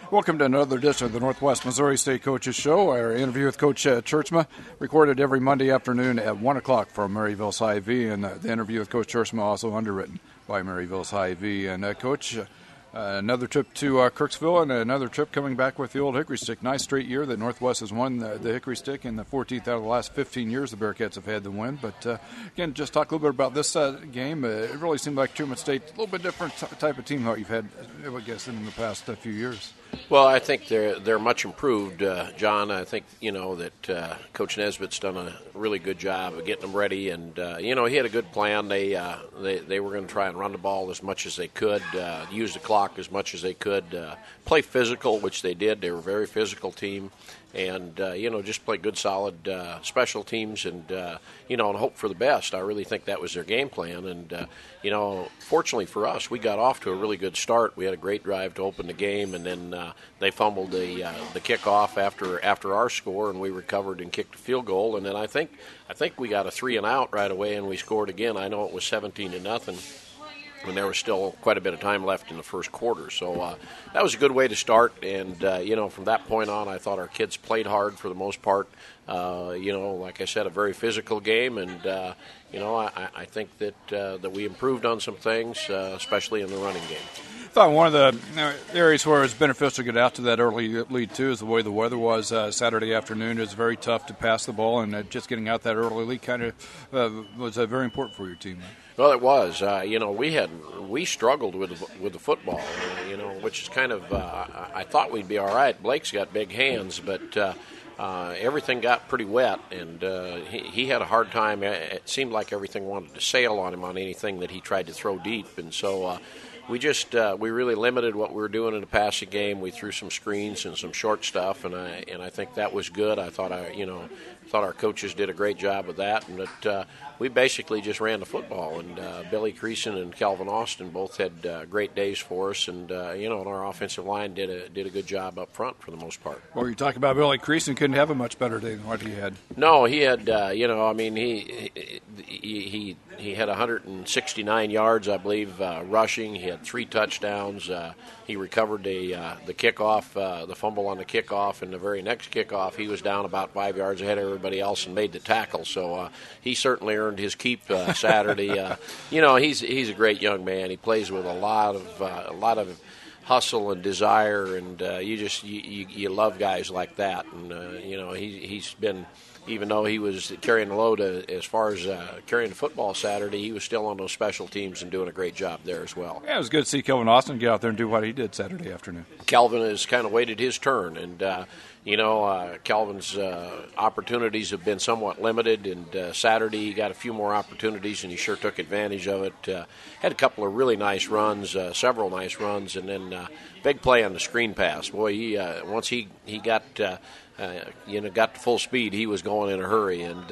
Welcome to another edition of the Northwest Missouri State Coaches Show. Our interview with Coach Churchma, recorded every Monday afternoon at 1 o'clock from Maryville Hy-Vee, and the interview with Coach Churchma also underwritten by Maryville Hy-Vee. And Coach, another trip to Kirksville and another trip coming back with the Old Hickory Stick. Nice straight year that Northwest has won the Hickory Stick in the 14th out of the last 15 years the Bearcats have had the win. But again, just talk a little bit about this game. It really seemed like Truman State, a little bit different type of team that you've had, I guess, in the past few years. Well, I think they're much improved, John. I think that Coach Nesbitt's done a really good job of getting them ready, and he had a good plan. They were going to try and run the ball as much as they could, use the clock as much as they could, play physical, which they did. They were a very physical team, and just play good, solid special teams, and and hope for the best. I really think that was their game plan, and fortunately for us, we got off to a really good start. We had a great drive to open the game, and then they fumbled the kickoff after our score, and we recovered and kicked a field goal, and then I think we got a 3-and-out right away, and we scored again. I know it was 17-0. When there was still quite a bit of time left in the first quarter. So that was a good way to start. And, from that point on, I thought our kids played hard for the most part. Like I said, a very physical game. And, I think that we improved on some things, especially in the running game. I thought one of the areas where it was beneficial to get out to that early lead, too, is the way the weather was Saturday afternoon. It was very tough to pass the ball, and just getting out that early lead kind of was very important for your team. Well, it was. We struggled with the football, which is kind of. I thought we'd be all right. Blake's got big hands, but everything got pretty wet, and he had a hard time. It seemed like everything wanted to sail on him on anything that he tried to throw deep, and so. We really limited what we were doing in the passing game. We threw some screens and some short stuff, and I think that was good. I thought our coaches did a great job with that, and that we basically just ran the football. And Billy Creason and Calvin Austin both had great days for us, and our offensive line did a good job up front for the most part. Well, you talk about Billy Creason, couldn't have a much better day than what he had. No, he had. He had 169 yards, I believe, rushing. He had 3 touchdowns. He recovered the kickoff, the fumble on the kickoff, and the very next kickoff, he was down about 5 yards ahead of everybody else and made the tackle. So he certainly earned his keep Saturday. He's a great young man. He plays with a lot of hustle and desire, and you love guys like that. And he's been. Even though he was carrying the load as far as carrying the football Saturday, he was still on those special teams and doing a great job there as well. Yeah, it was good to see Kelvin Austin get out there and do what he did Saturday afternoon. Kelvin has kind of waited his turn, and Kelvin's opportunities have been somewhat limited, and Saturday he got a few more opportunities, and he sure took advantage of it. Had a couple of really nice runs, several nice runs, and then big play on the screen pass. Boy, once he got got to full speed, he was going in a hurry, and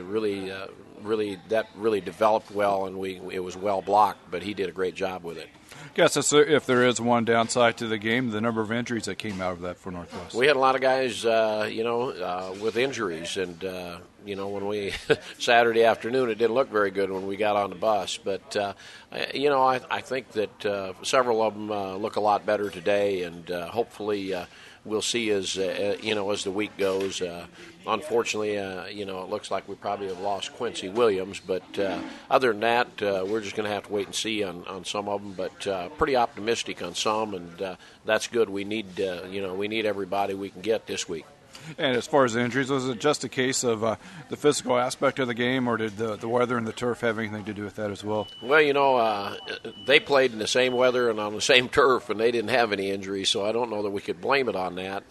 that really developed well, and it was well blocked, but he did a great job with it. I guess if there is one downside to the game, the number of injuries that came out of that for Northwest. We had a lot of guys, with injuries, and when we Saturday afternoon, it didn't look very good when we got on the bus. But I think that several of them look a lot better today, and hopefully we'll see as the week goes. Unfortunately, it looks like we probably have lost Quincy Williams, but other than that, we're just going to have to wait and see on some of them. But pretty optimistic on some, and that's good. We need everybody we can get this week. And as far as the injuries, was it just a case of the physical aspect of the game, or did the weather and the turf have anything to do with that as well? Well, they played in the same weather and on the same turf, and they didn't have any injuries, so I don't know that we could blame it on that.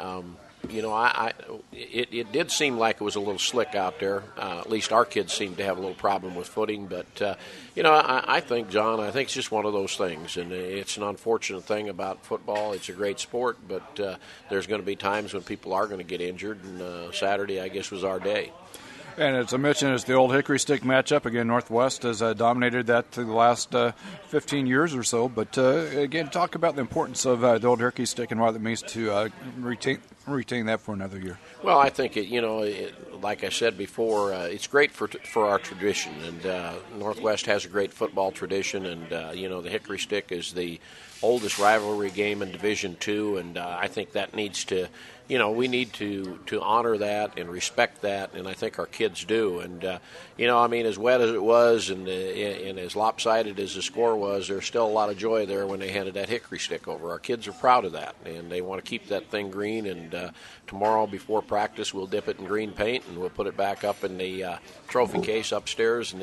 It did seem like it was a little slick out there. At least our kids seemed to have a little problem with footing. But, I think, John, it's just one of those things. And it's an unfortunate thing about football. It's a great sport, but there's going to be times when people are going to get injured. And Saturday, I guess, was our day. And as I mentioned, it's the Old Hickory Stick matchup. Again, Northwest has dominated that through the last 15 years or so. But, again, talk about the importance of the Old Hickory Stick and what it means to retain that for another year. Well, I think, like I said before, it's great for our tradition, and Northwest has a great football tradition, and the Hickory Stick is the oldest rivalry game in Division II, and I think that needs to, we need to honor that and respect that, and I think our kids do. And as wet as it was and as lopsided as the score was, there's still a lot of joy there when they handed that Hickory Stick over. Our kids are proud of that, and they want to keep that thing green. And tomorrow before practice, we'll dip it in green paint and we'll put it back up in the trophy case upstairs, and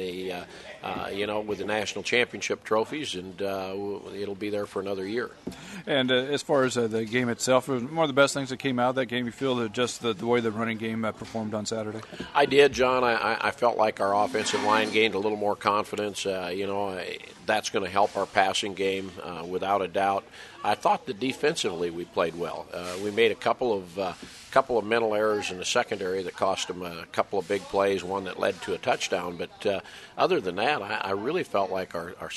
with the national championship trophies, and it'll be there for another year. And as far as the game itself, one of the best things that came out of that game, you feel that just the way the running game performed on Saturday? I did, John. I felt like our offensive line gained a little more confidence. That's going to help our passing game without a doubt. I thought that defensively we played well. We made a couple of mental errors in the secondary that cost them a couple of big plays, one that led to a touchdown. But other than that, I really felt like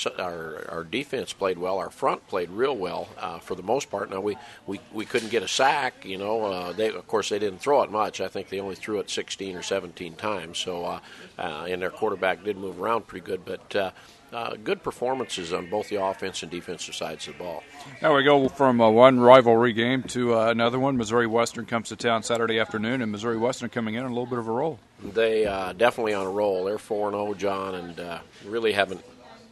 our defense played well. Our front played real well for the most part. Now we couldn't get a sack. Of course they didn't throw it much. I think they only threw it 16 or 17 times. So and their quarterback did move around pretty good, but. Good performances on both the offense and defensive sides of the ball. Now we go from one rivalry game to another one. Missouri Western comes to town Saturday afternoon, and Missouri Western coming in on a little bit of a roll. They definitely on a roll. They're 4-0, John, and really haven't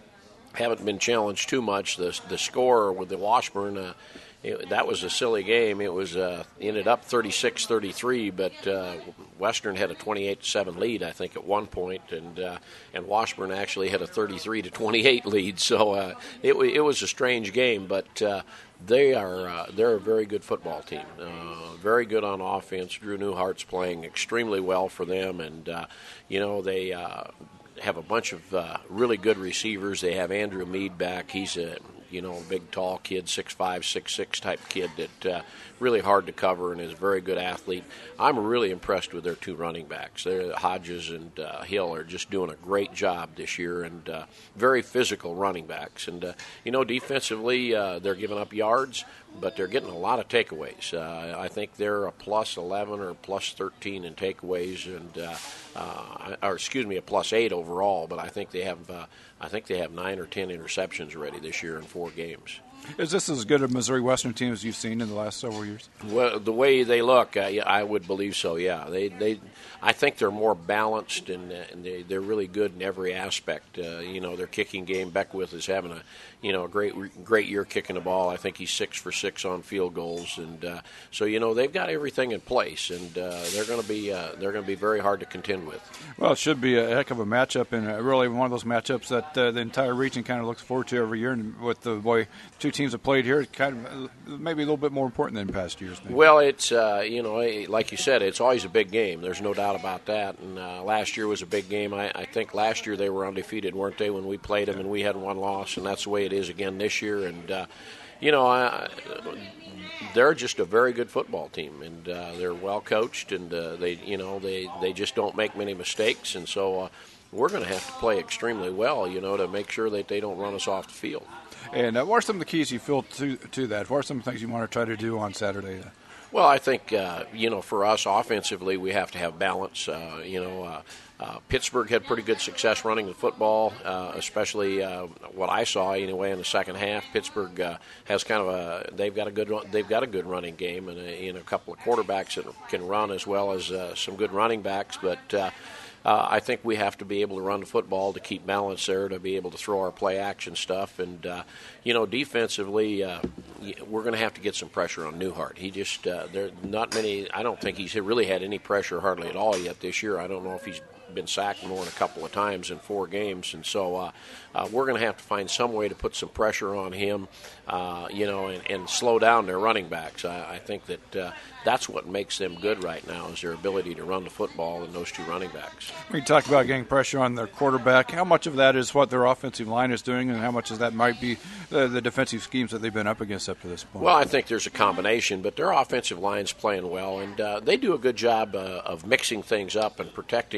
been challenged too much. The score with the Washburn, that was a silly game. It was ended up 36-33, but Western had a 28-7 lead, I think, at one point, and Washburn actually had a 33-28 lead. So it was a strange game, but they're a very good football team, very good on offense. Drew Newhart's playing extremely well for them, and they have a bunch of really good receivers. They have Andrew Mead back. He's a big, tall kid, 6'5", 6'6" type kid that really hard to cover and is a very good athlete. I'm really impressed with their two running backs. Hodges and Hill are just doing a great job this year, and very physical running backs. And, defensively, they're giving up yards, but they're getting a lot of takeaways. I think they're a plus 11 or plus 13 in takeaways, and a plus 8 overall. But I think they have 9 or 10 interceptions already this year in 4 games. Is this as good a Missouri Western team as you've seen in the last several years? Well, the way they look, I would believe so. Yeah, I think they're more balanced, and they're really good in every aspect. Their kicking game, Beckwith is having a great year kicking the ball. I think he's 6 for 6 on field goals, and so they've got everything in place, and they're going to be very hard to contend with. Well, it should be a heck of a matchup, and really one of those matchups that the entire region kind of looks forward to every year. And with the way two teams have played here, it's kind of maybe a little bit more important than past years. Maybe. Well, it's like you said, it's always a big game. There's no doubt about that. And last year was a big game. I think last year they were undefeated, weren't they, when we played them, and we had one loss, and that's the way it is again this year. And they're just a very good football team, and they're well coached, and they just don't make many mistakes, and so we're going to have to play extremely well, to make sure that they don't run us off the field. And what are some of the keys you feel to that? What are some things you want to try to do on Saturday? Well, I think, for us offensively, we have to have balance. Pittsburgh had pretty good success running the football, especially what I saw anyway in the second half. Pittsburgh has they've got a good running game, and a couple of quarterbacks that can run as well as some good running backs, but I think we have to be able to run the football to keep balance there, to be able to throw our play action stuff. And, defensively, we're going to have to get some pressure on Newhart. He just, there not many, I don't think he's really had any pressure hardly at all yet this year. I don't know if he's been sacked more than a couple of times in 4 games. And so we're going to have to find some way to put some pressure on him, and slow down their running backs. I think that that's what makes them good right now, is their ability to run the football and those two running backs. We talked about getting pressure on their quarterback. How much of that is what their offensive line is doing, and how much of that might be the defensive schemes that they've been up against up to this point? Well, I think there's a combination, but their offensive line's playing well, and they do a good job of mixing things up and protecting him.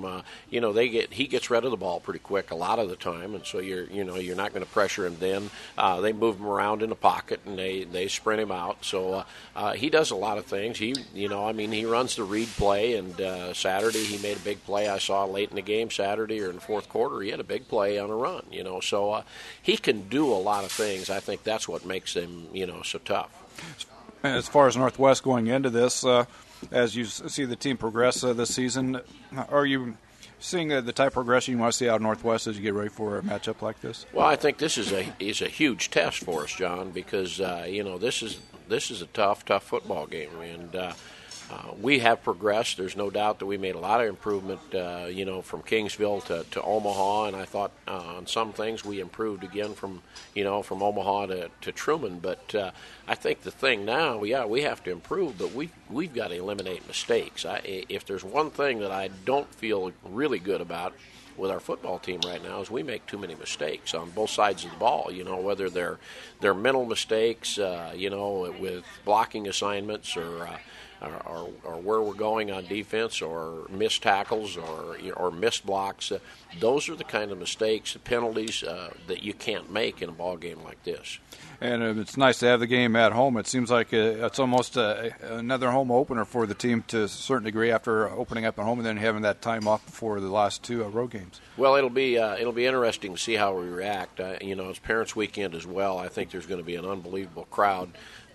he gets rid of the ball pretty quick a lot of the time, and so you're not going to pressure him then. They move him around in the pocket and they sprint him out. So he does a lot of things. He runs the read play, and Saturday he made a big play I saw late in the game Saturday or in the fourth quarter. He had a big play on a run, so he can do a lot of things. I think that's what makes him, so tough. As far as Northwest going into this, as you see the team progress this season, are you seeing the type of progression you want to see out of Northwest as you get ready for a matchup like this? Well, I think this is a huge test for us, John, because this is a tough football game, and we have progressed. There's no doubt that we made a lot of improvement, from Kingsville to Omaha, and I thought on some things we improved again from Omaha to Truman. But I think the thing now, we have to improve, but we've got to eliminate mistakes. If there's one thing that I don't feel really good about with our football team right now is we make too many mistakes on both sides of the ball. Whether they're mental mistakes, with blocking assignments or where we're going on defense, or missed tackles, or missed blocks. Those are the kind of mistakes, penalties that you can't make in a ball game like this. And it's nice to have the game at home. It seems like it's almost another home opener for the team to a certain degree after opening up at home and then having that time off before the last two road games. Well, it'll be interesting to see how we react. It's Parents' Weekend as well. I think there's going to be an unbelievable crowd.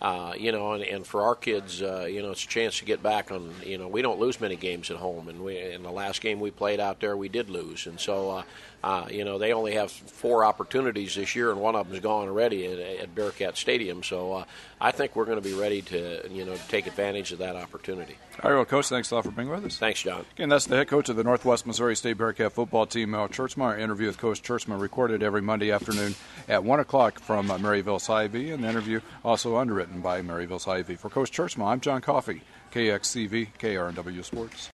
And for our kids, it's a chance to get back on. We don't lose many games at home, and in the last game we played out there, we did lose, and so they only have 4 opportunities this year, and one of them's gone already at Bearcat Stadium. So I think we're going to be ready to take advantage of that opportunity. All right, well, Coach, thanks a lot for being with us. Thanks, John. Again, that's the head coach of the Northwest Missouri State Bearcat football team, Mel Churchma. Our interview with Coach Churchma recorded every Monday afternoon at 1 o'clock from Maryville Sy-V, and the interview also underwritten by Maryville Sy-V. For Coach Churchma, I'm John Coffey, KXCV, KRNW Sports.